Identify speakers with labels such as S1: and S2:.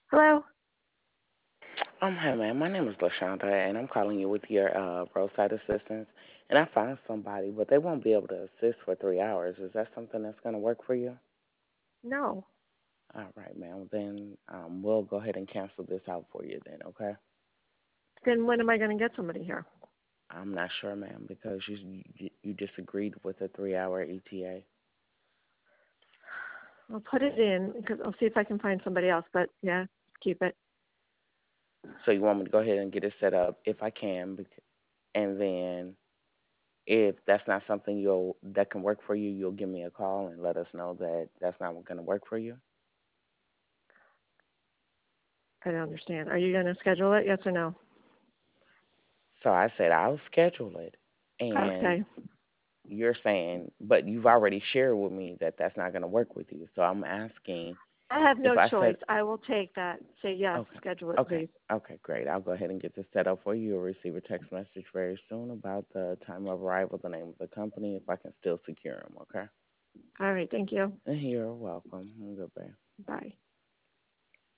S1: Hello?
S2: Hi, man. My name is LaShonda, and I'm calling you with your roadside assistance. And I found somebody, but they won't be able to assist for 3 hours. Is that something that's going to work for you?
S1: No.
S2: All right, ma'am. Then we'll go ahead and cancel this out for you then, okay?
S1: Then when am I going to get somebody here?
S2: I'm not sure, ma'am, because you disagreed with the 3 hour ETA.
S1: I'll put it in because I'll see if I can find somebody else. But yeah, keep it.
S2: So you want me to go ahead and get it set up if I can, and then if that's not something that can work for you, you'll give me a call and let us know that that's not going to work for you.
S1: I don't understand. Are you going to schedule it? Yes or no?
S2: So I said I'll schedule it, and
S1: Okay.
S2: you're saying, but you've already shared with me that that's not going to work with you. So I'm asking
S1: I have
S2: if
S1: no
S2: I said,
S1: choice. I will take that. Say yes.
S2: okay,
S1: Schedule it,
S2: okay,
S1: please.
S2: okay, great. I'll go ahead and get this set up for you. You'll receive a text message very soon about the time of arrival, the name of the company, if I can still secure them, okay?
S1: All right. Thank you.
S2: And you're welcome. Goodbye.
S1: Bye.